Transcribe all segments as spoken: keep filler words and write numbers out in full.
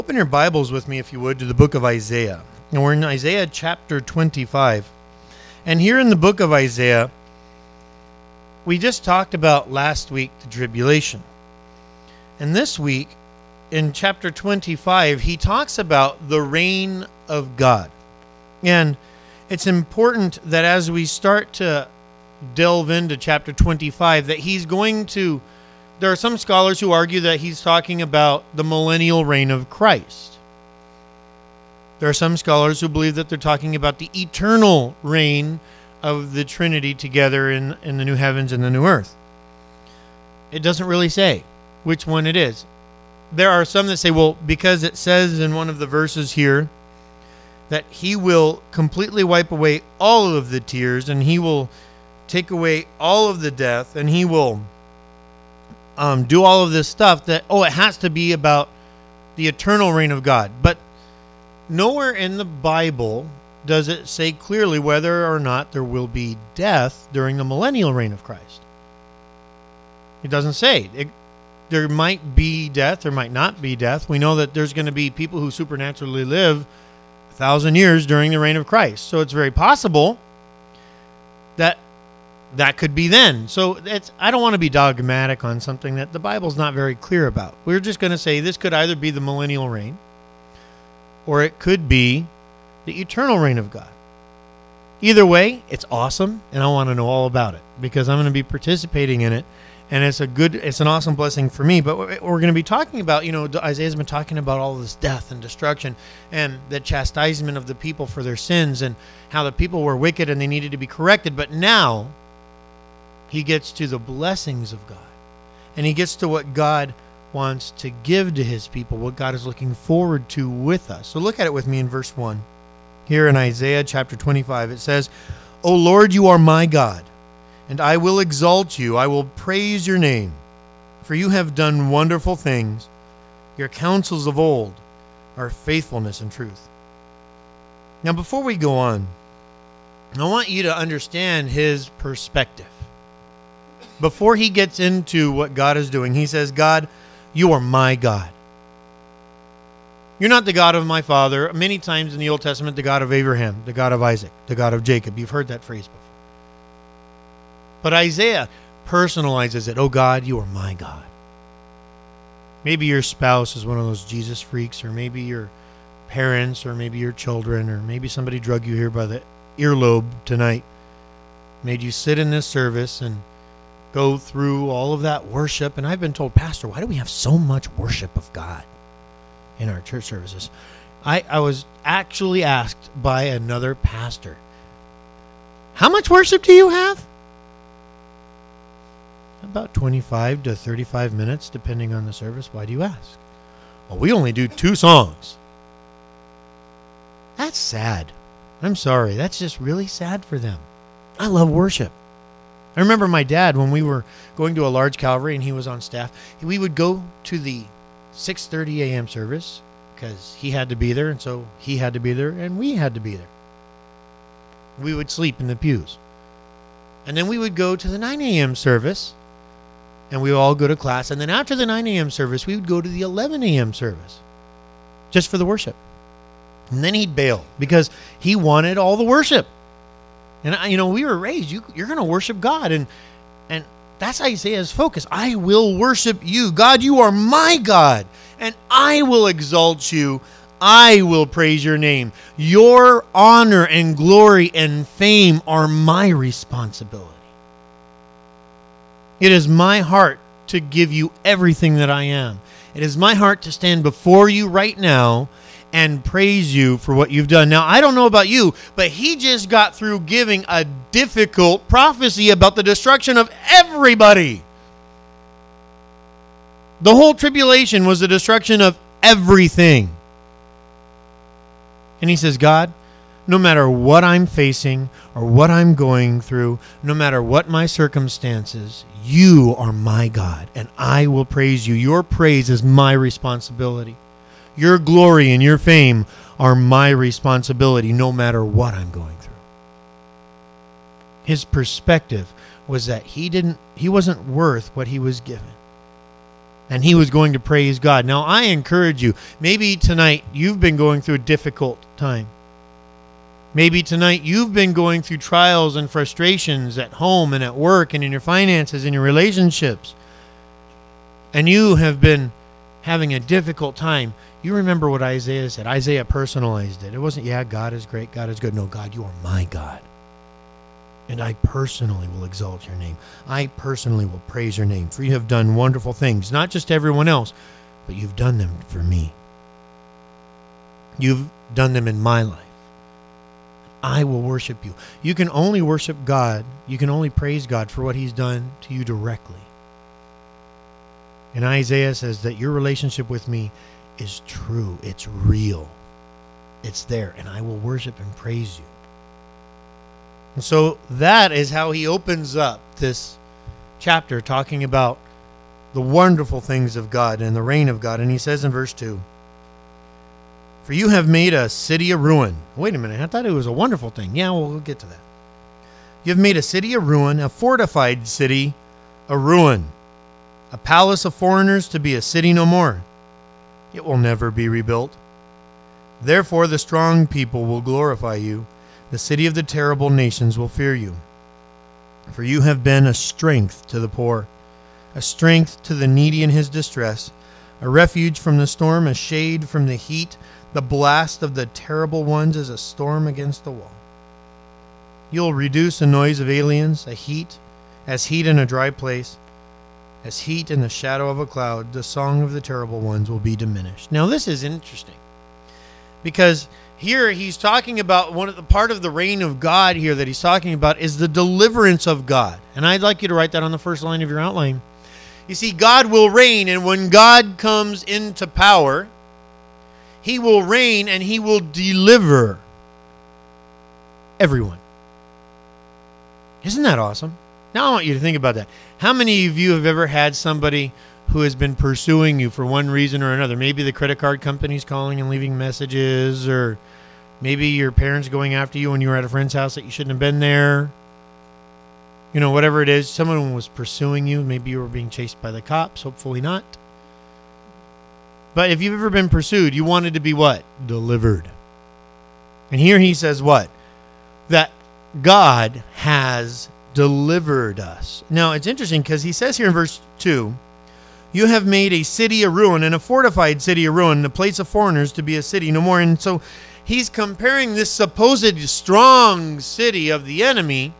Open your Bibles with me, if you would, to the book of Isaiah. And we're in Isaiah chapter twenty-five. And here in the book of Isaiah, we just talked about last week the tribulation. And this week, in chapter twenty-five, he talks about the reign of God. And it's important that as we start to delve into chapter twenty-five, that he's going to... There are some scholars who argue that he's talking about the millennial reign of Christ. There are some scholars who believe that they're talking about the eternal reign of the Trinity together in, in the new heavens and the new earth. It doesn't really say which one it is. There are some that say, well, because it says in one of the verses here that he will completely wipe away all of the tears, and he will take away all of the death, and he will um, do all of this stuff, that, oh, it has to be about the eternal reign of God. But nowhere in the Bible does it say clearly whether or not there will be death during the millennial reign of Christ. It doesn't say. It, there might be death, there might not be death. We know that there's going to be people who supernaturally live a thousand years during the reign of Christ. So it's very possible that that could be then. So it's, I don't want to be dogmatic on something that the Bible's not very clear about. We're just going to say this could either be the millennial reign, or it could be the eternal reign of God. Either way, it's awesome, and I want to know all about it because I'm going to be participating in it, and it's a good, it's an awesome blessing for me. But we're going to be talking about, you know, Isaiah's been talking about all this death and destruction and the chastisement of the people for their sins and how the people were wicked and they needed to be corrected. But now he gets to the blessings of God, and he gets to what God wants to give to his people, what God is looking forward to with us. So look at it with me in verse one. Here in Isaiah chapter twenty-five, it says, O Lord, you are my God, and I will exalt you. I will praise your name, for you have done wonderful things. Your counsels of old are faithfulness and truth. Now, before we go on, I want you to understand his perspective. Before he gets into what God is doing, he says, God, you are my God. You're not the God of my father. Many times in the Old Testament, the God of Abraham, the God of Isaac, the God of Jacob. You've heard that phrase before. But Isaiah personalizes it. Oh God, you are my God. Maybe your spouse is one of those Jesus freaks, or maybe your parents, or maybe your children, or maybe somebody drug you here by the earlobe tonight, made you sit in this service and go through all of that worship. And I've been told, Pastor, why do we have so much worship of God in our church services? I, I was actually asked by another pastor, how much worship do you have? About twenty-five to thirty-five minutes, depending on the service. Why do you ask? Well, we only do two songs. That's sad. I'm sorry. That's just really sad for them. I love worship. I remember my dad, when we were going to a large Calvary and he was on staff, we would go to the six thirty a.m. service because he had to be there, and so he had to be there, and we had to be there. We would sleep in the pews. And then we would go to the nine a.m. service, and we would all go to class. And then after the nine a.m. service, we would go to the eleven a.m. service just for the worship. And then he'd bail because he wanted all the worship. And, you know, we were raised, you, you're going to worship God. And and that's Isaiah's focus. I will worship you. God, you are my God. And I will exalt you. I will praise your name. Your honor and glory and fame are my responsibility. It is my heart to give you everything that I am. It is my heart to stand before you right now and praise you for what you've done. Now, I don't know about you, but he just got through giving a difficult prophecy about the destruction of everybody. The whole tribulation was the destruction of everything. And he says, God, no matter what I'm facing or what I'm going through, no matter what my circumstances, you are my God, and I will praise you. Your praise is my responsibility. Your glory and your fame are my responsibility, no matter what I'm going through. His perspective was that he didn't, he wasn't worth what he was given. And he was going to praise God. Now, I encourage you, maybe tonight you've been going through a difficult time. Maybe tonight you've been going through trials and frustrations at home and at work and in your finances and your relationships. And you have been having a difficult time. You remember what Isaiah said. Isaiah personalized it. It wasn't, yeah, God is great, God is good. No, God, you are my God. And I personally will exalt your name. I personally will praise your name. For you have done wonderful things, not just to everyone else, but you've done them for me. You've done them in my life. I will worship you. You can only worship God. You can only praise God for what he's done to you directly. And Isaiah says that your relationship with me is true. It's real. It's there. And I will worship and praise you. And so that is how he opens up this chapter, talking about the wonderful things of God and the reign of God. And he says in verse two, for you have made a city a ruin. Wait a minute, I thought it was a wonderful thing. Yeah, well, we'll get to that. You have made a city a ruin, a fortified city a ruin, a palace of foreigners to be a city no more. It will never be rebuilt. Therefore the strong people will glorify you. The city of the terrible nations will fear you. For you have been a strength to the poor, a strength to the needy in his distress, a refuge from the storm, a shade from the heat. The blast of the terrible ones is a storm against the wall. You'll reduce the noise of aliens, a heat, as heat in a dry place, as heat in the shadow of a cloud. The song of the terrible ones will be diminished. Now this is interesting, because here he's talking about one of the part of the reign of God here that he's talking about is the deliverance of God. And I'd like you to write that on the first line of your outline. You see, God will reign, and when God comes into power, he will reign and he will deliver everyone. Isn't that awesome? Now I want you to think about that. How many of you have ever had somebody who has been pursuing you for one reason or another? Maybe the credit card company's calling and leaving messages, or maybe your parents going after you when you were at a friend's house that you shouldn't have been there. You know, whatever it is, someone was pursuing you. Maybe you were being chased by the cops. Hopefully not. But if you've ever been pursued, you wanted to be what? Delivered. And here he says what? That God has delivered us. Now, it's interesting because he says here in verse two, you have made a city a ruin, and a fortified city a ruin, the place of foreigners to be a city no more. And so he's comparing this supposed strong city of the enemy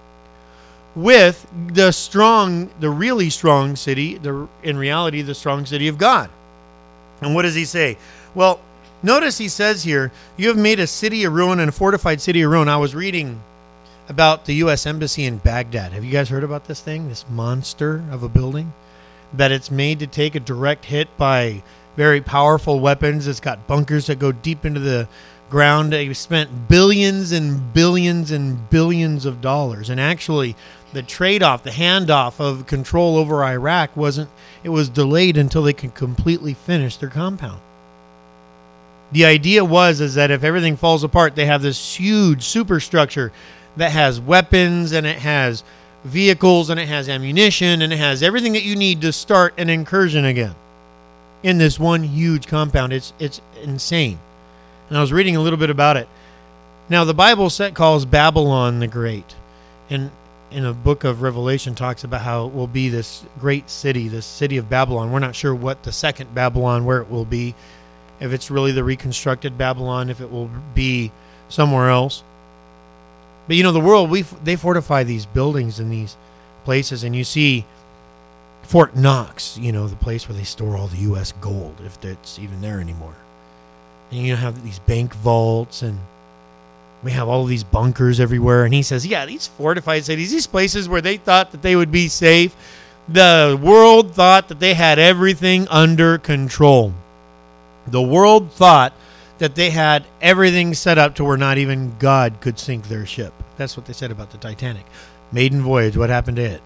with the strong, the really strong city, the in reality, the strong city of God. And what does he say? Well, notice he says here, you have made a city a ruin and a fortified city a ruin. I was reading about the U S Embassy in Baghdad. Have you guys heard about this thing, this monster of a building? That it's made to take a direct hit by very powerful weapons. It's got bunkers that go deep into the ground. They've spent billions and billions and billions of dollars. And actually, the trade-off, the handoff of control over Iraq wasn't, it was delayed until they could completely finish their compound. The idea was is that if everything falls apart, they have this huge superstructure that has weapons, and it has vehicles, and it has ammunition, and it has everything that you need to start an incursion again in this one huge compound. It's it's insane. And I was reading a little bit about it. Now, the Bible set calls Babylon the Great. And in a book of Revelation talks about how it will be this great city, this city of Babylon. We're not sure what the second Babylon, where it will be, if it's really the reconstructed Babylon, if it will be somewhere else. But you know, the world, we they fortify these buildings in these places, and you see Fort Knox, you know, the place where they store all the U S gold, if it's even there anymore. And you have these bank vaults, and we have all these bunkers everywhere. And he says, yeah, these fortified cities, these places where they thought that they would be safe, the world thought that they had everything under control. The world thought that they had everything set up to where not even God could sink their ship. That's what they said about the Titanic. Maiden voyage, what happened to it?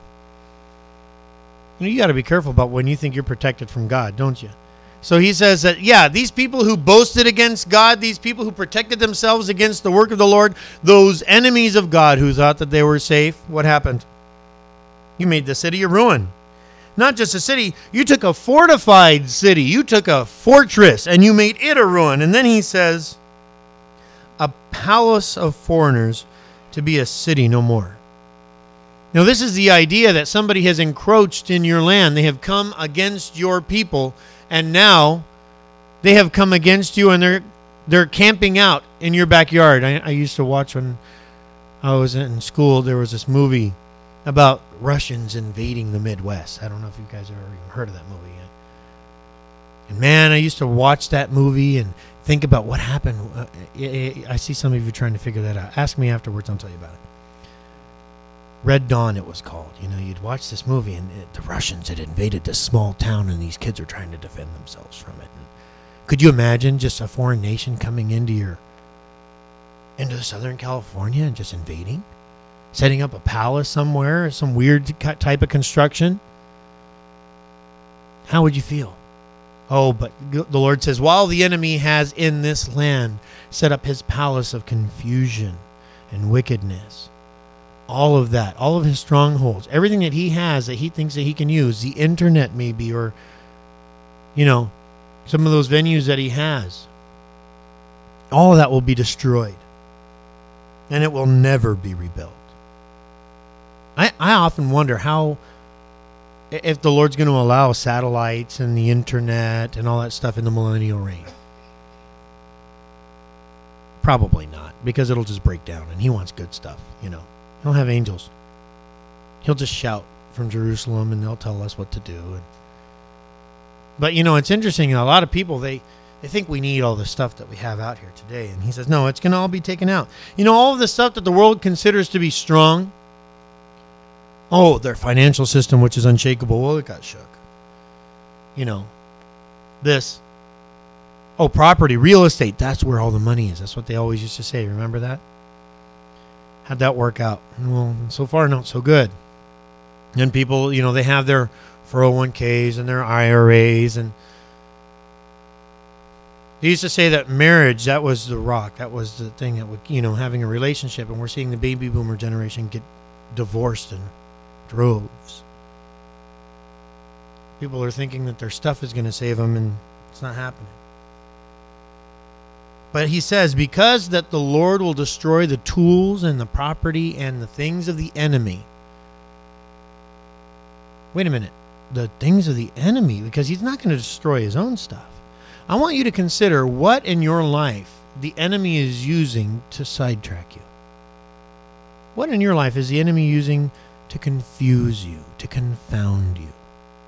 You know, you got to be careful about when you think you're protected from God, don't you? So he says that, yeah, these people who boasted against God, these people who protected themselves against the work of the Lord, those enemies of God who thought that they were safe, what happened? You made the city a ruin. not just a city, you took a fortified city. You took a fortress and you made it a ruin. And then he says, a palace of foreigners to be a city no more. Now, this is the idea that somebody has encroached in your land. They have come against your people, and now they have come against you, and they're they're camping out in your backyard. I, I used to watch when I was in school. There was this movie about Russians invading the Midwest. I don't know if you guys have ever even heard of that movie yet. And man, I used to watch that movie and think about what happened. Uh, I see some of you trying to figure that out. Ask me afterwards. I'll tell you about it. Red Dawn, it was called. You know, you'd watch this movie, and it, the Russians had invaded this small town, and these kids are trying to defend themselves from it. And could you imagine just a foreign nation coming into your, into Southern California and just invading? Setting up a palace somewhere, some weird type of construction? How would you feel? Oh, but the Lord says, while the enemy has in this land set up his palace of confusion and wickedness, all of that, all of his strongholds, everything that he has that he thinks that he can use, the internet maybe, or, you know, some of those venues that he has, all of that will be destroyed. And it will never be rebuilt. I, I often wonder how, if the Lord's going to allow satellites and the internet and all that stuff in the millennial reign. Probably not, because it'll just break down, and he wants good stuff, you know. He'll have angels. He'll just shout from Jerusalem, and they'll tell us what to do. But, you know, it's interesting. A lot of people, they, they think we need all the stuff that we have out here today. And he says, no, it's going to all be taken out. You know, all of the stuff that the world considers to be strong. Oh, their financial system, which is unshakable. Well, it got shook. You know, this. Oh, property, real estate. That's where all the money is. That's what they always used to say. Remember that? How'd that work out? Well, so far, not so good. And people, you know, they have their four oh one k's and their I R As. And they used to say that marriage, that was the rock. That was the thing that would, you know, having a relationship. And we're seeing the baby boomer generation get divorced in droves. People are thinking that their stuff is going to save them, and it's not happening. But he says, because that the Lord will destroy the tools and the property and the things of the enemy. Wait a minute. The things of the enemy, because he's not going to destroy his own stuff. I want you to consider what in your life the enemy is using to sidetrack you. What in your life is the enemy using to confuse you, to confound you?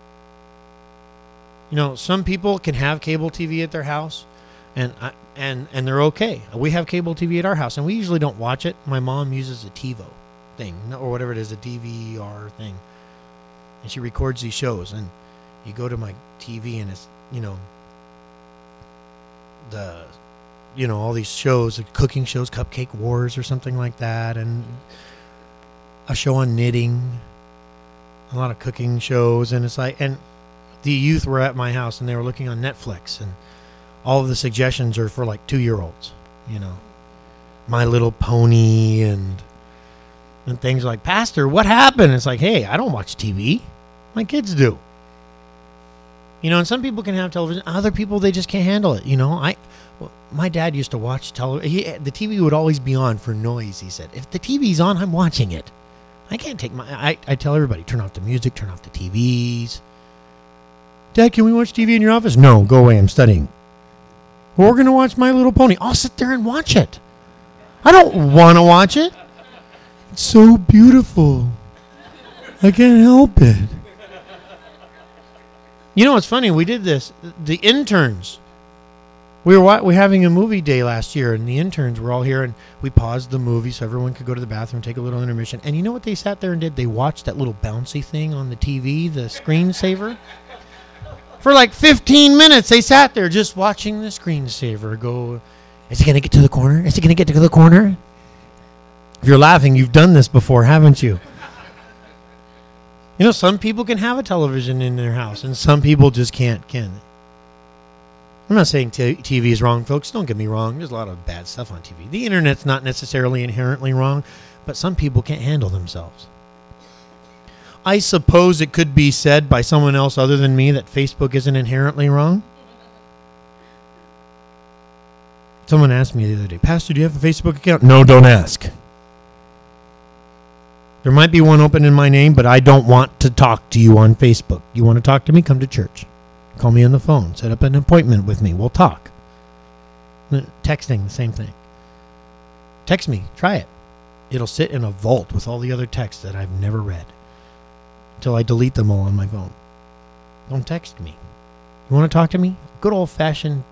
You know, some people can have cable T V at their house. And I, and and they're okay. We have cable T V at our house, and we usually don't watch it. My mom uses a TiVo thing, or whatever it is, a D V R thing, and she records these shows. And you go to my T V, and it's, you know, the, you know, all these shows, like cooking shows, Cupcake Wars or something like that, and a show on knitting, a lot of cooking shows, and it's like, and the youth were at my house, and they were looking on Netflix, and all of the suggestions are for like two-year-olds, you know, My Little Pony and and things like, Pastor, what happened? It's like, hey, I don't watch T V. My kids do. You know, and some people can have television. Other people, they just can't handle it. You know, I, well, my dad used to watch television. The T V would always be on for noise, he said. If the T V's on, I'm watching it. I can't take my, I, I tell everybody, turn off the music, turn off the T Vs. Dad, can we watch T V in your office? No, go away, I'm studying. We're going to watch My Little Pony. I'll sit there and watch it. I don't want to watch it. It's so beautiful. I can't help it. You know what's funny? We did this. The interns. We were we were having a movie day last year, and the interns were all here, and we paused the movie so everyone could go to the bathroom, take a little intermission. And you know what they sat there and did? They watched that little bouncy thing on the T V, the screensaver. For like fifteen minutes, they sat there just watching the screensaver go. Is he going to get to the corner? Is he going to get to the corner? If you're laughing, you've done this before, haven't you? You know, some people can have a television in their house, and some people just can't, can they? I'm not saying t- TV is wrong, folks. Don't get me wrong. There's a lot of bad stuff on T V. The internet's not necessarily inherently wrong, but some people can't handle themselves. I suppose it could be said by someone else other than me that Facebook isn't inherently wrong. Someone asked me the other day, Pastor, do you have a Facebook account? No, don't ask. There might be one open in my name, but I don't want to talk to you on Facebook. You want to talk to me? Come to church. Call me on the phone. Set up an appointment with me. We'll talk. Texting, the same thing. Text me. Try it. It'll sit in a vault with all the other texts that I've never read until I delete them all on my phone. Don't text me. You want to talk to me? Good old-fashioned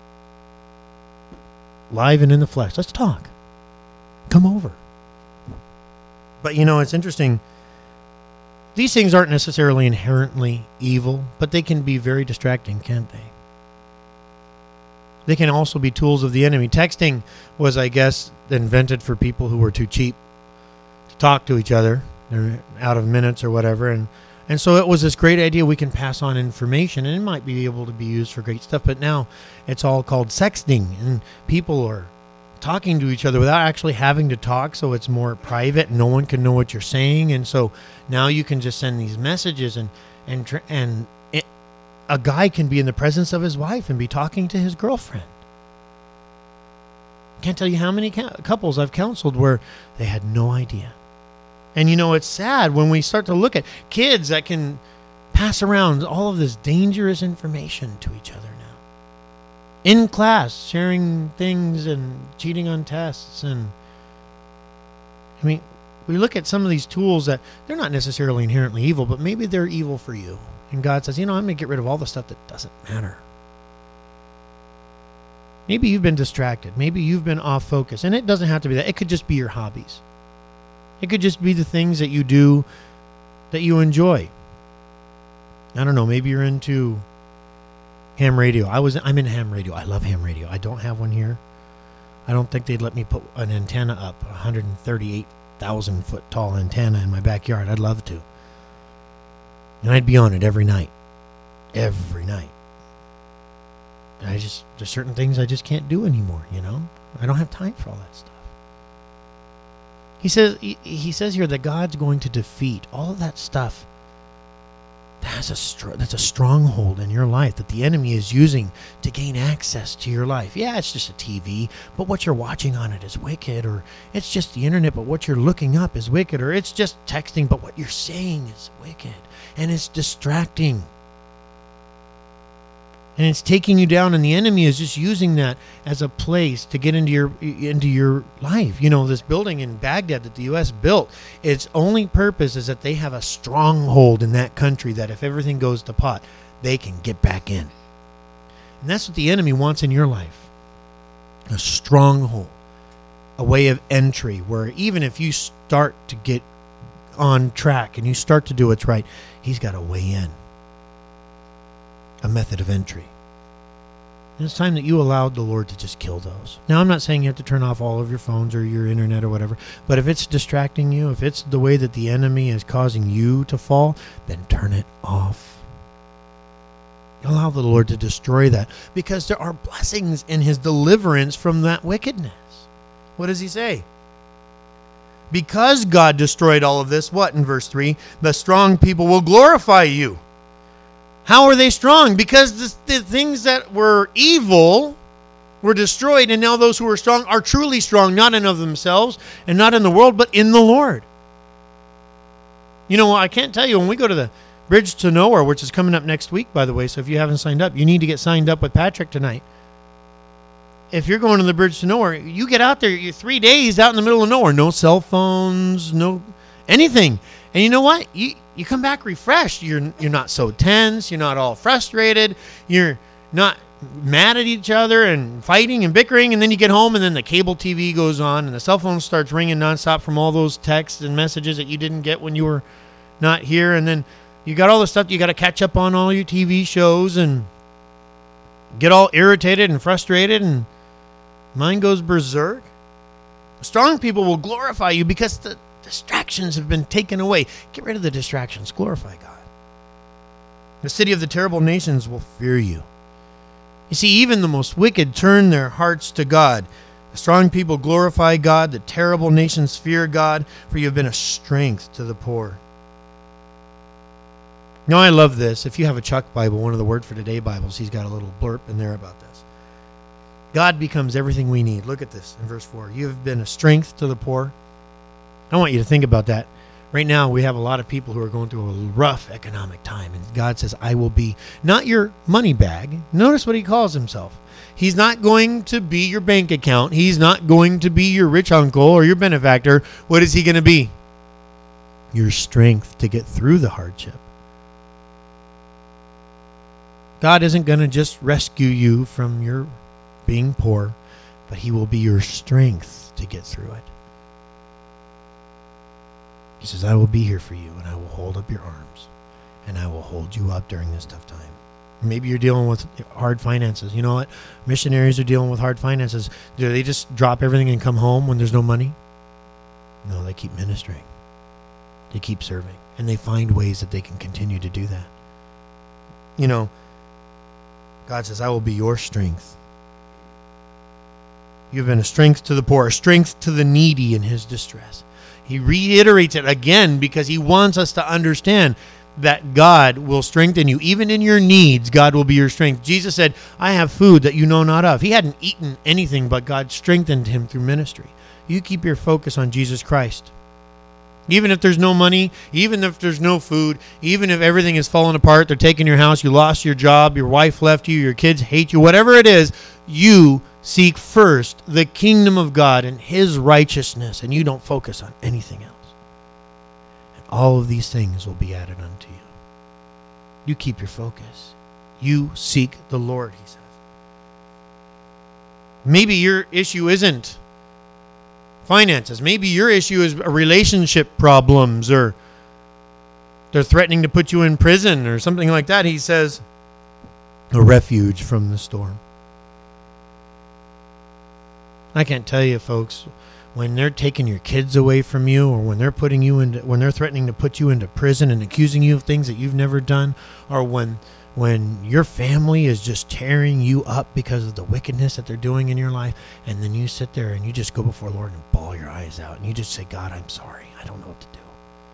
live and in the flesh. Let's talk. Come over. But, you know, it's interesting. These things aren't necessarily inherently evil, but they can be very distracting, can't they? They can also be tools of the enemy. Texting was, I guess, invented for people who were too cheap to talk to each other. They're out of minutes or whatever. And, and so it was this great idea. We can pass on information, and it might be able to be used for great stuff. But now it's all called sexting, and people are talking to each other without actually having to talk, so it's more private. No one can know what you're saying, and so now you can just send these messages, and and and it, a guy can be in the presence of his wife and be talking to his girlfriend. Can't tell you how many couples I've counseled where they had no idea. And you know, it's sad when we start to look at kids that can pass around all of this dangerous information to each other now. In class, sharing things and cheating on tests. And I mean, we look at some of these tools that they're not necessarily inherently evil, but maybe they're evil for you. And God says, you know, I'm going to get rid of all the stuff that doesn't matter. Maybe you've been distracted. Maybe you've been off focus. And it doesn't have to be that. It could just be your hobbies. It could just be the things that you do that you enjoy. I don't know. Maybe you're into ham radio. I was, I'm in ham radio. I love ham radio. I don't have one here. I don't think they'd let me put an antenna up, a one hundred thirty-eight thousand foot tall antenna in my backyard. I'd love to. And I'd be on it every night. Every night. And I just, there's certain things I just can't do anymore, you know? I don't have time for all that stuff. He says, he, he says here that God's going to defeat all of that stuff. That's a, str- that's a stronghold in your life that the enemy is using to gain access to your life. Yeah, it's just a T V, but what you're watching on it is wicked. Or it's just the internet, but what you're looking up is wicked. Or it's just texting, but what you're saying is wicked. And it's distracting. And it's taking you down, and the enemy is just using that as a place to get into your into your life. You know, this building in Baghdad that the U S built, its only purpose is that they have a stronghold in that country that if everything goes to pot, they can get back in. And that's what the enemy wants in your life. A stronghold, a way of entry where even if you start to get on track and you start to do what's right, he's got a way in. A method of entry. And it's time that you allowed the Lord to just kill those. Now, I'm not saying you have to turn off all of your phones or your internet or whatever, but if it's distracting you, if it's the way that the enemy is causing you to fall, then turn it off. Allow the Lord to destroy that, because there are blessings in his deliverance from that wickedness. What does he say? Because God destroyed all of this, what in verse three? The strong people will glorify you. How are they strong? Because the, the things that were evil were destroyed, and now those who are strong are truly strong, not in of themselves and not in the world, but in the Lord. You know, I can't tell you, when we go to the Bridge to Nowhere, which is coming up next week, by the way, so if you haven't signed up, you need to get signed up with Patrick tonight. If you're going to the Bridge to Nowhere, you get out there, you're three days out in the middle of nowhere, no cell phones, no anything. And you know what? You you come back refreshed. You're you're not so tense. You're not all frustrated. You're not mad at each other and fighting and bickering. And then you get home, and then the cable T V goes on, and the cell phone starts ringing nonstop from all those texts and messages that you didn't get when you were not here. And then you got all the stuff you got to catch up on, all your T V shows, and get all irritated and frustrated, and mind goes berserk. Strong people will glorify you because the distractions have been taken away. Get rid of the distractions. Glorify God. The city of the terrible nations will fear you. You see, even the most wicked turn their hearts to God. The strong people glorify God. The terrible nations fear God, for you have been a strength to the poor. Now, I love this. If you have a Chuck Bible, one of the Word for Today Bibles, he's got a little blurb in there about this. God becomes everything we need. Look at this in verse four. You have been a strength to the poor. I want you to think about that. Right now, we have a lot of people who are going through a rough economic time. And God says, I will be not your money bag. Notice what he calls himself. He's not going to be your bank account. He's not going to be your rich uncle or your benefactor. What is he going to be? Your strength to get through the hardship. God isn't going to just rescue you from your being poor, but he will be your strength to get through it. He says, I will be here for you, and I will hold up your arms, and I will hold you up during this tough time. Maybe you're dealing with hard finances. You know what? Missionaries are dealing with hard finances. Do they just drop everything and come home when there's no money? No, they keep ministering. They keep serving, and they find ways that they can continue to do that. You know, God says, I will be your strength. You've been a strength to the poor, a strength to the needy in his distress. He reiterates it again because he wants us to understand that God will strengthen you. Even in your needs, God will be your strength. Jesus said, I have food that you know not of. He hadn't eaten anything, but God strengthened him through ministry. You keep your focus on Jesus Christ. Even if there's no money, even if there's no food, even if everything is falling apart, they're taking your house, you lost your job, your wife left you, your kids hate you, whatever it is, you seek first the kingdom of God and his righteousness, and you don't focus on anything else. And all of these things will be added unto you. You keep your focus. You seek the Lord, he says. Maybe your issue isn't finances. Maybe your issue is relationship problems, or they're threatening to put you in prison or something like that. He says, a refuge from the storm. I can't tell you, folks, when they're taking your kids away from you, or when they're putting you into, when they're threatening to put you into prison and accusing you of things that you've never done, or when when your family is just tearing you up because of the wickedness that they're doing in your life, and then you sit there and you just go before the Lord and bawl your eyes out, and you just say, God, I'm sorry. I don't know what to do.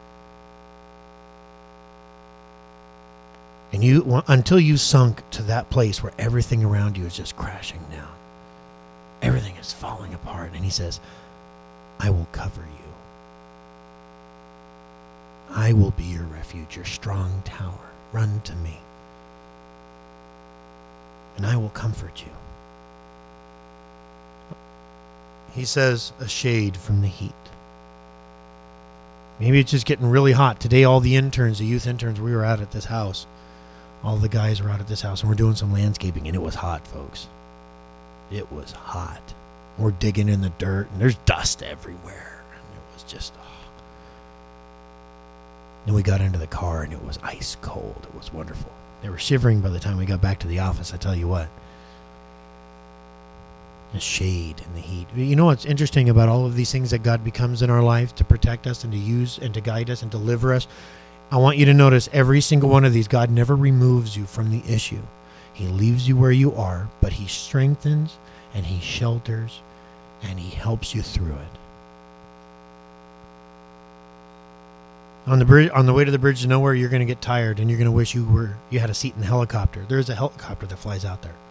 And you, until you sunk to that place where everything around you is just crashing down. Everything is falling apart. And he says, I will cover you. I will be your refuge, your strong tower. Run to me, and I will comfort you. He says, a shade from the heat. Maybe it's just getting really hot. Today, all the interns, the youth interns, we were out at this house. All the guys were out at this house, and we're doing some landscaping, and it was hot, folks. It was hot. We're digging in the dirt, and there's dust everywhere. And it was just, oh. Then we got into the car, and it was ice cold. It was wonderful. They were shivering by the time we got back to the office, I tell you what. The shade and the heat. You know what's interesting about all of these things that God becomes in our life to protect us and to use and to guide us and deliver us? I want you to notice every single one of these, God never removes you from the issue. He leaves you where you are, but he strengthens and he shelters and he helps you through it. On the bridge, on the way to the bridge to nowhere, you're going to get tired and you're going to wish you were you had a seat in the helicopter. There's a helicopter that flies out there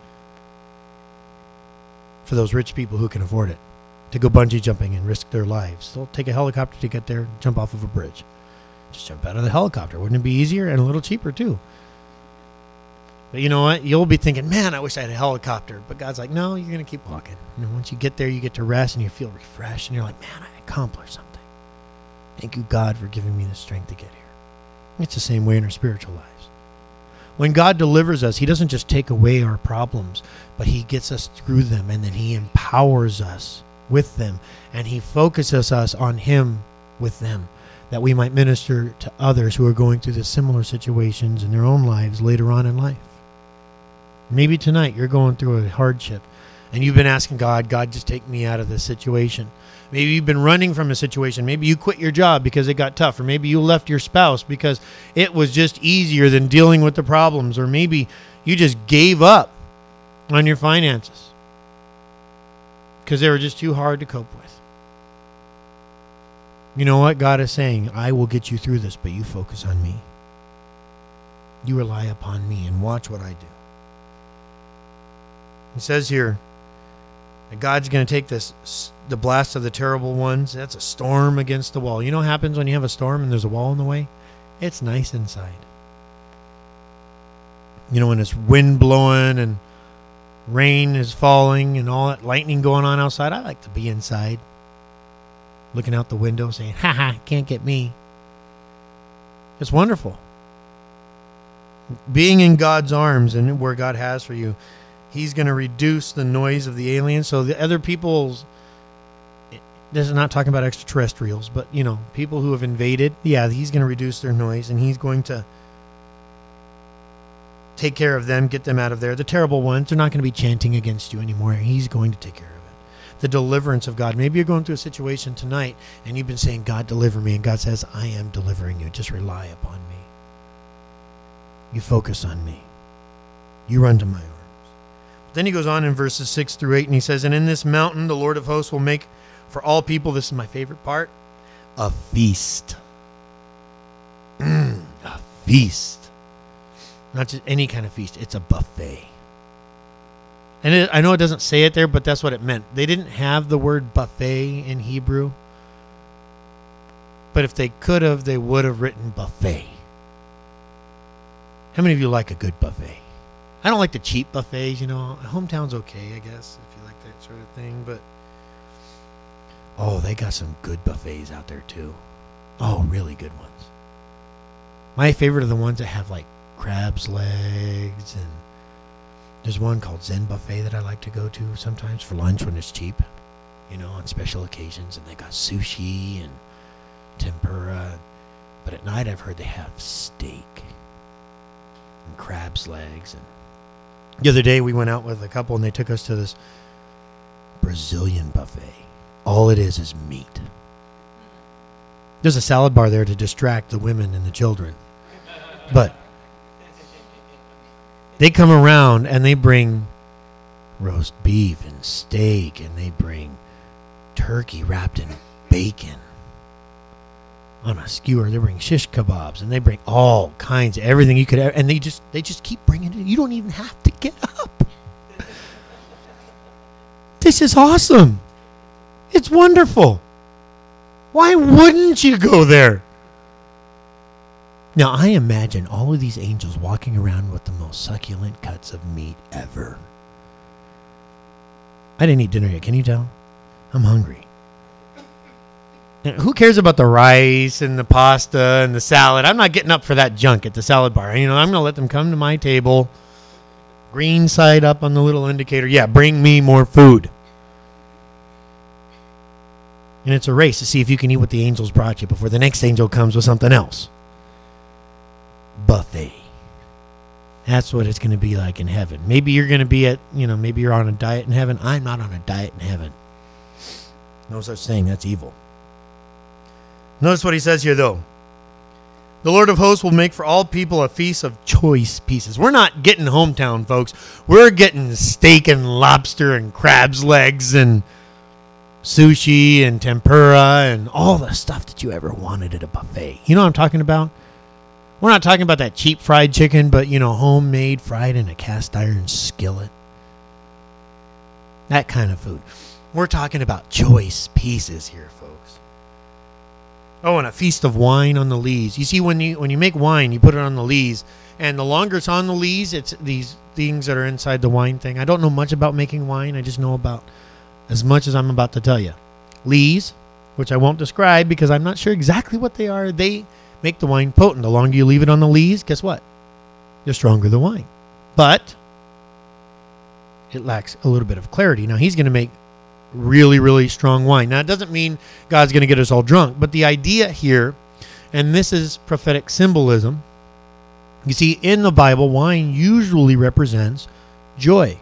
for those rich people who can afford it to go bungee jumping and risk their lives. They'll take a helicopter to get there, jump off of a bridge. Just jump out of the helicopter. Wouldn't it be easier and a little cheaper too? But you know what? You'll be thinking, man, I wish I had a helicopter. But God's like, no, you're going to keep walking. And once you get there, you get to rest and you feel refreshed. And you're like, man, I accomplished something. Thank you, God, for giving me the strength to get here. It's the same way in our spiritual lives. When God delivers us, he doesn't just take away our problems, but he gets us through them, and then he empowers us with them, and he focuses us on him with them, that we might minister to others who are going through the similar situations in their own lives later on in life. Maybe tonight you're going through a hardship, and you've been asking God, God, just take me out of this situation. Maybe you've been running from a situation. Maybe you quit your job because it got tough. Or maybe you left your spouse because it was just easier than dealing with the problems. Or maybe you just gave up on your finances because they were just too hard to cope with. You know what God is saying? I will get you through this, but you focus on me. You rely upon me and watch what I do. He says here that God's going to take this, the blast of the terrible ones. That's a storm against the wall. You know what happens when you have a storm and there's a wall in the way? It's nice inside. You know, when it's wind blowing and rain is falling and all that lightning going on outside, I like to be inside, looking out the window saying, ha ha, can't get me. It's wonderful. Being in God's arms and where God has for you, He's going to reduce the noise of the aliens. So the other people's, this is not talking about extraterrestrials, but, you know, people who have invaded, yeah, He's going to reduce their noise and He's going to take care of them, get them out of there. The terrible ones, they're not going to be chanting against you anymore. He's going to take care of it. The deliverance of God. Maybe you're going through a situation tonight and you've been saying, God, deliver me. And God says, I am delivering you. Just rely upon me. You focus on me. You run to my arms. Then he goes on in verses six through eight and he says, and in this mountain the Lord of hosts will make for all people, this is my favorite part, a feast. Mm, a feast. Not just any kind of feast. It's a buffet. And it, I know it doesn't say it there, but that's what it meant. They didn't have the word buffet in Hebrew. But if they could have, they would have written buffet. How many of you like a good buffet? I don't like the cheap buffets, you know. Hometown's okay, I guess, if you like that sort of thing. But, oh, they got some good buffets out there, too. Oh, really good ones. My favorite are the ones that have, like, crab's legs, and there's one called Zen Buffet that I like to go to sometimes for lunch when it's cheap, you know, on special occasions. And they got sushi and tempura. But at night I've heard they have steak and crab's legs. And the other day we went out with a couple and they took us to this Brazilian buffet. All it is is meat. There's a salad bar there to distract the women and the children. But they come around and they bring roast beef and steak, and they bring turkey wrapped in bacon on a skewer. They bring shish kebabs, and they bring all kinds of everything you could ever, and they just they just keep bringing it. You don't even have to get up. This is awesome. It's wonderful. Why wouldn't you go there? Now, I imagine all of these angels walking around with the most succulent cuts of meat ever. I didn't eat dinner yet. Can you tell? I'm hungry. And who cares about the rice and the pasta and the salad? I'm not getting up for that junk at the salad bar. You know, I'm going to let them come to my table. Green side up on the little indicator. Yeah, bring me more food. And it's a race to see if you can eat what the angels brought you before the next angel comes with something else. Buffet. That's what it's going to be like in heaven. Maybe you're going to be at, you know, maybe you're on a diet in heaven. I'm not on a diet in heaven. No such thing. That's evil. Notice what he says here, though. The Lord of hosts will make for all people a feast of choice pieces. We're not getting hometown, folks. We're getting steak and lobster and crab's legs and sushi and tempura and all the stuff that you ever wanted at a buffet. You know what I'm talking about? We're not talking about that cheap fried chicken, but, you know, homemade, fried in a cast iron skillet. That kind of food. We're talking about choice pieces here, folks. Oh, and a feast of wine on the lees. You see, when you when you make wine, you put it on the lees. And the longer it's on the lees, it's these things that are inside the wine thing. I don't know much about making wine. I just know about as much as I'm about to tell you. Lees, which I won't describe because I'm not sure exactly what they are. They make the wine potent. The longer you leave it on the lees, guess what? The stronger the wine. But it lacks a little bit of clarity. Now, he's going to make really, really strong wine. Now, it doesn't mean God's going to get us all drunk. But the idea here, and this is prophetic symbolism, you see, in the Bible, wine usually represents joy.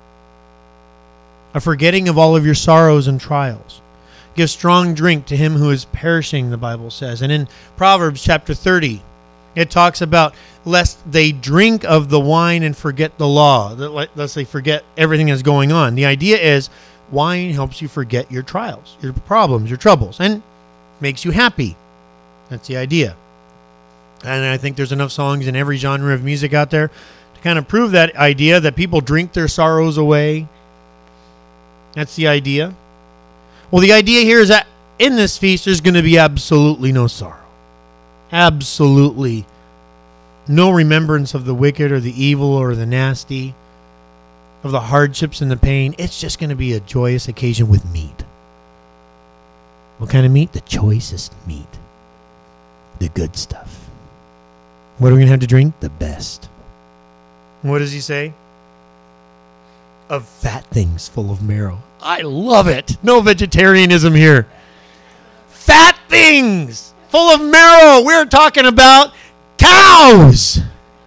A forgetting of all of your sorrows and trials. Give strong drink to him who is perishing, the Bible says. And in Proverbs chapter thirty, it talks about lest they drink of the wine and forget the law. Lest they forget everything that's going on. The idea is wine helps you forget your trials, your problems, your troubles, and makes you happy. That's the idea. And I think there's enough songs in every genre of music out there to kind of prove that idea that people drink their sorrows away. That's the idea. Well, the idea here is that in this feast, there's going to be absolutely no sorrow. Absolutely no remembrance of the wicked or the evil or the nasty, of the hardships and the pain. It's just going to be a joyous occasion with meat. What kind of meat? The choicest meat. The good stuff. What are we going to have to drink? The best. What does he say? Of fat things full of marrow. I love it. No vegetarianism here. Fat things full of marrow. We're talking about cows,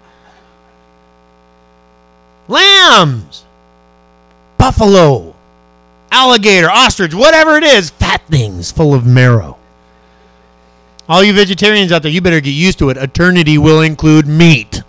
lambs, buffalo, alligator, ostrich, whatever it is. Fat things full of marrow. All you vegetarians out there, you better get used to it. Eternity will include meat.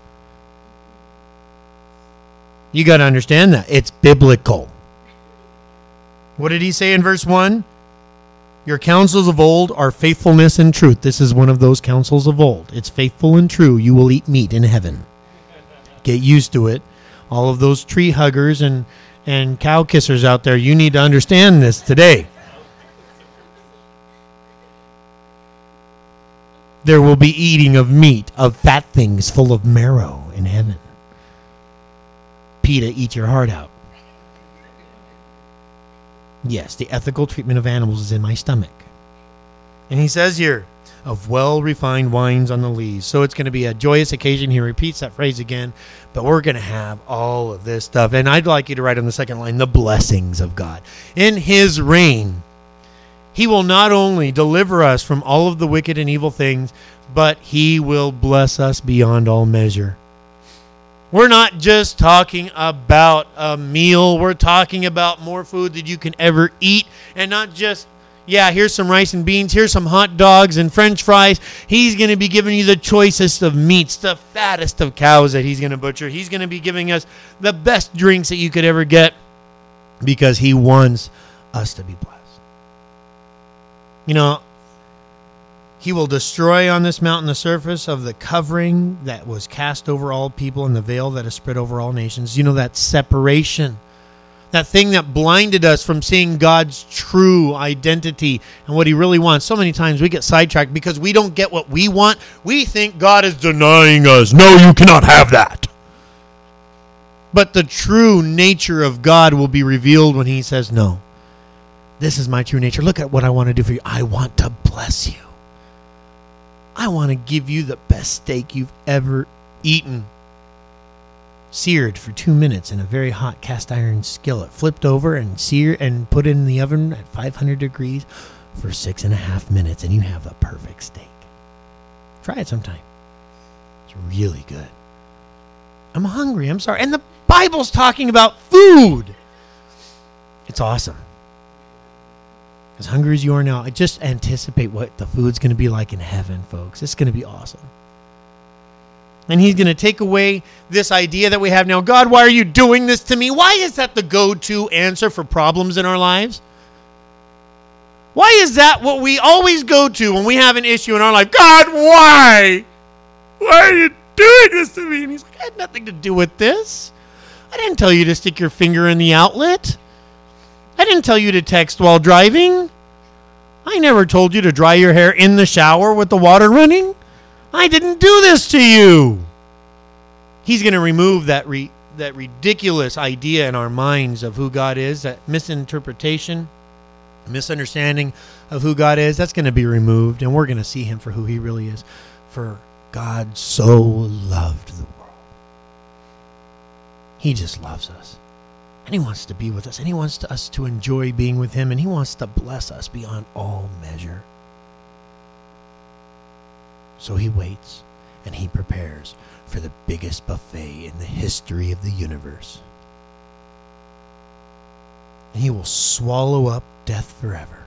You got to understand that. It's biblical. What did he say in verse one? Your counsels of old are faithfulness and truth. This is one of those counsels of old. It's faithful and true. You will eat meat in heaven. Get used to it. All of those tree huggers and, and cow kissers out there, you need to understand this today. There will be eating of meat, of fat things full of marrow in heaven. PETA, eat your heart out. Yes, the ethical treatment of animals is in my stomach. And he says here, of well-refined wines on the lees. So it's going to be a joyous occasion. He repeats that phrase again. But we're going to have all of this stuff. And I'd like you to write on the second line, the blessings of God. In his reign, he will not only deliver us from all of the wicked and evil things, but he will bless us beyond all measure. We're not just talking about a meal. We're talking about more food than you can ever eat. And not just, yeah, here's some rice and beans. Here's some hot dogs and French fries. He's going to be giving you the choicest of meats, the fattest of cows that he's going to butcher. He's going to be giving us the best drinks that you could ever get because he wants us to be blessed. You know, he will destroy on this mountain the surface of the covering that was cast over all people and the veil that is spread over all nations. You know, that separation, that thing that blinded us from seeing God's true identity and what he really wants. So many times we get sidetracked because we don't get what we want. We think God is denying us. No, you cannot have that. But the true nature of God will be revealed when he says, no, this is my true nature. Look at what I want to do for you. I want to bless you. I want to give you the best steak you've ever eaten. Seared for two minutes in a very hot cast iron skillet. Flipped over and seared and put in the oven at five hundred degrees for six and a half minutes. And you have a perfect steak. Try it sometime. It's really good. I'm hungry. I'm sorry. And the Bible's talking about food. It's awesome. As hungry as you are now, I just anticipate what the food's going to be like in heaven, folks. It's going to be awesome. And he's going to take away this idea that we have now. God, why are you doing this to me? Why is that the go-to answer for problems in our lives? Why is that what we always go to when we have an issue in our life? God, why? Why are you doing this to me? And he's like, I had nothing to do with this. I didn't tell you to stick your finger in the outlet. I didn't tell you to text while driving. I never told you to dry your hair in the shower with the water running. I didn't do this to you. He's going to remove that re- that ridiculous idea in our minds of who God is, that misinterpretation, misunderstanding of who God is. That's going to be removed, and we're going to see him for who he really is. For God so loved the world. He just loves us. And he wants to be with us. And he wants to, us to enjoy being with him. And he wants to bless us beyond all measure. So he waits and he prepares for the biggest buffet in the history of the universe. And he will swallow up death forever.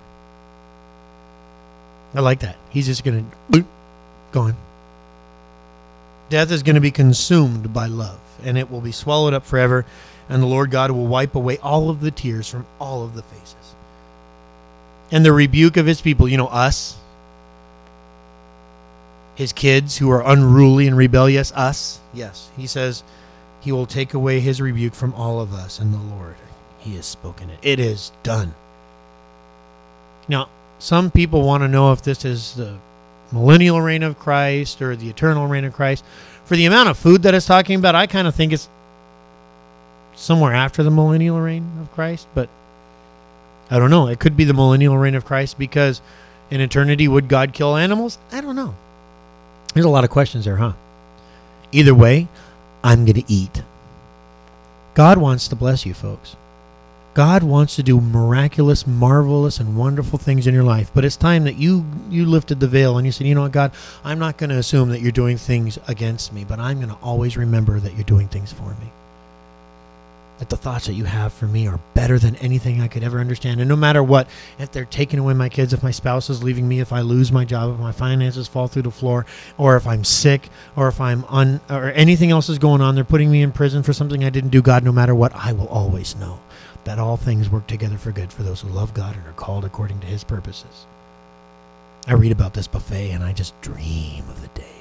I like that. He's just going to, boop, gone. Death is going to be consumed by love. And it will be swallowed up forever. And the Lord God will wipe away all of the tears from all of the faces. And the rebuke of his people, you know, us. his kids who are unruly and rebellious, us, yes, he says he will take away his rebuke from all of us, and the Lord, he has spoken it. It is done. Now, some people want to know if this is the millennial reign of Christ or the eternal reign of Christ. For the amount of food that it's talking about, I kind of think it's somewhere after the millennial reign of Christ, but I don't know. It could be the millennial reign of Christ because in eternity, would God kill animals? I don't know. There's a lot of questions there, huh? Either way, I'm going to eat. God wants to bless you, folks. God wants to do miraculous, marvelous, and wonderful things in your life. But it's time that you you lifted the veil and you said, you know what, God, I'm not going to assume that you're doing things against me, but I'm going to always remember that you're doing things for me. That the thoughts that you have for me are better than anything I could ever understand. And no matter what, if they're taking away my kids, if my spouse is leaving me, if I lose my job, if my finances fall through the floor, or if I'm sick, or if I'm un, or anything else is going on, they're putting me in prison for something I didn't do, God, no matter what, I will always know that all things work together for good for those who love God and are called according to his purposes. I read about this buffet and I just dream of the day.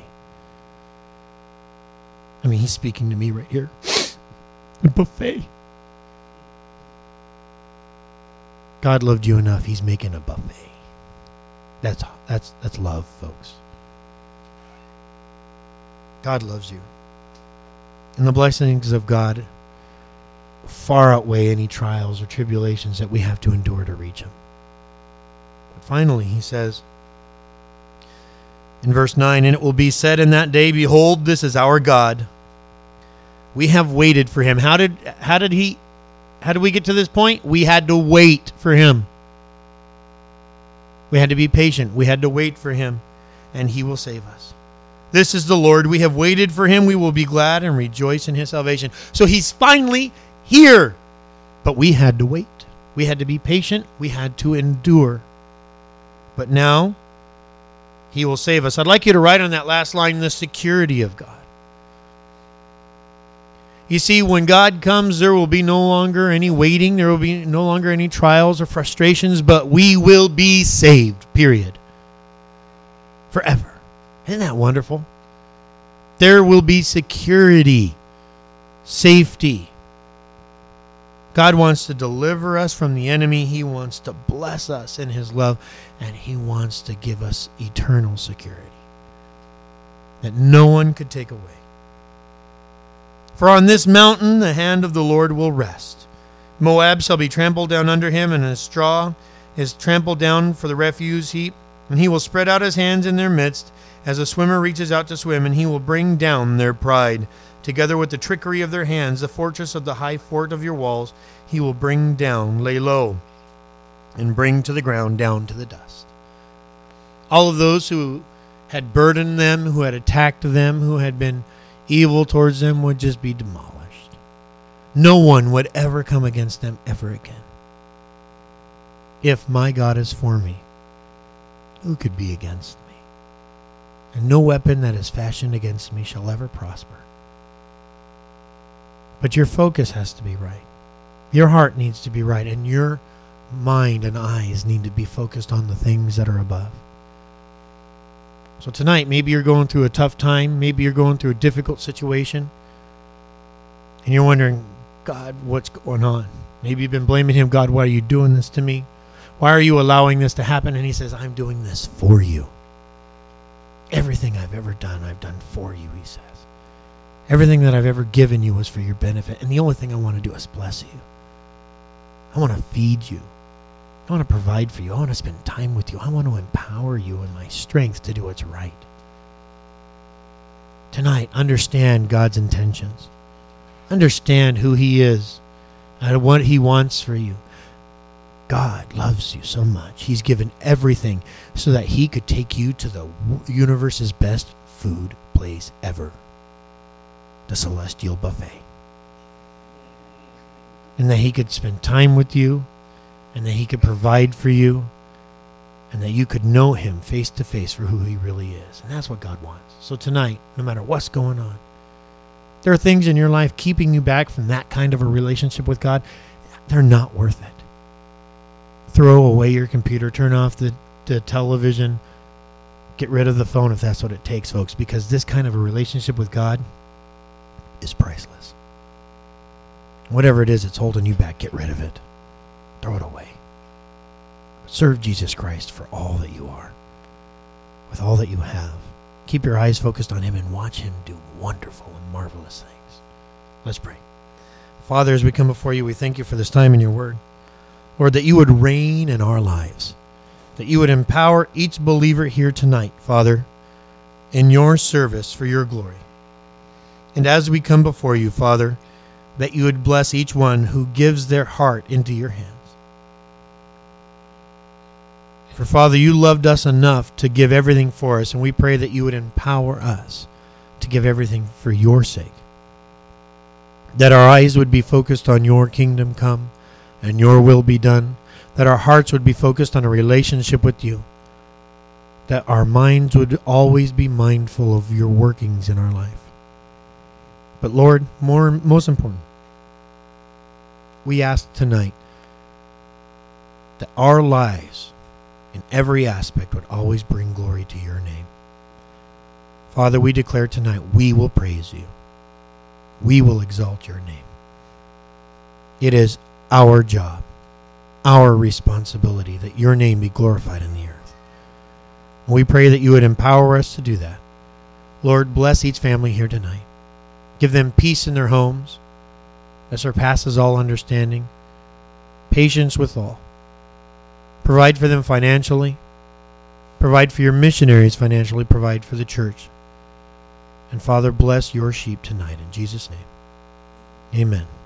I mean, he's speaking to me right here. A buffet. God loved you enough. He's making a buffet. That's that's that's love, folks. God loves you. And the blessings of God far outweigh any trials or tribulations that we have to endure to reach him. But finally, he says in verse nine, and it will be said in that day, behold, this is our God. We have waited for him. How did how did he how did we get to this point? We had to wait for him. We had to be patient. We had to wait for him, and he will save us. This is the Lord. We have waited for him. We will be glad and rejoice in his salvation. So he's finally here. But we had to wait. We had to be patient. We had to endure. But now he will save us. I'd like you to write on that last line, the security of God. You see, when God comes, there will be no longer any waiting. There will be no longer any trials or frustrations, but we will be saved, period. Forever. Isn't that wonderful? There will be security, safety. God wants to deliver us from the enemy. He wants to bless us in his love, and he wants to give us eternal security that no one could take away. For on this mountain the hand of the Lord will rest. Moab shall be trampled down under him, and his straw is trampled down for the refuse heap. And he will spread out his hands in their midst, as a swimmer reaches out to swim, and he will bring down their pride. Together with the trickery of their hands, the fortress of the high fort of your walls, he will bring down, lay low, and bring to the ground, down to the dust. All of those who had burdened them, who had attacked them, who had been evil towards them would just be demolished. No one would ever come against them ever again. If my God is for me, who could be against me? And no weapon that is fashioned against me shall ever prosper. But your focus has to be right. Your heart needs to be right, and your mind and eyes need to be focused on the things that are above. So tonight, maybe you're going through a tough time. Maybe you're going through a difficult situation. And you're wondering, God, what's going on? Maybe you've been blaming him. God, why are you doing this to me? Why are you allowing this to happen? And he says, I'm doing this for you. Everything I've ever done, I've done for you, he says. Everything that I've ever given you was for your benefit. And the only thing I want to do is bless you. I want to feed you. I want to provide for you. I want to spend time with you. I want to empower you in my strength to do what's right. Tonight, understand God's intentions. Understand who he is and what he wants for you. God loves you so much. He's given everything so that he could take you to the universe's best food place ever. The celestial buffet. And that he could spend time with you, and that he could provide for you, and that you could know him face to face for who he really is. And that's what God wants. So tonight, no matter what's going on, there are things in your life keeping you back from that kind of a relationship with God. They're not worth it. Throw away your computer, turn off the, the television, Get rid of the phone if that's what it takes, folks, because this kind of a relationship with God is priceless. Whatever it is that's holding you back, get rid of it. Throw it away. Serve Jesus Christ for all that you are, with all that you have. Keep your eyes focused on him and watch him do wonderful and marvelous things. Let's pray. Father, as we come before you, we thank you for this time in your word. Lord, that you would reign in our lives, that you would empower each believer here tonight, Father, in your service for your glory. And as we come before you, Father, that you would bless each one who gives their heart into your hands. For Father, you loved us enough to give everything for us, and we pray that you would empower us to give everything for your sake. That our eyes would be focused on your kingdom come and your will be done. That our hearts would be focused on a relationship with you. That our minds would always be mindful of your workings in our life. But Lord, more, most important, we ask tonight that our lives in every aspect would always bring glory to your name. Father, we declare tonight we will praise you. We will exalt your name. It is our job, our responsibility that your name be glorified in the earth. We pray that you would empower us to do that. Lord, bless each family here tonight. Give them peace in their homes that surpasses all understanding, patience with all. Provide for them financially. Provide for your missionaries financially. Provide for the church. And Father, bless your sheep tonight in Jesus' name. Amen.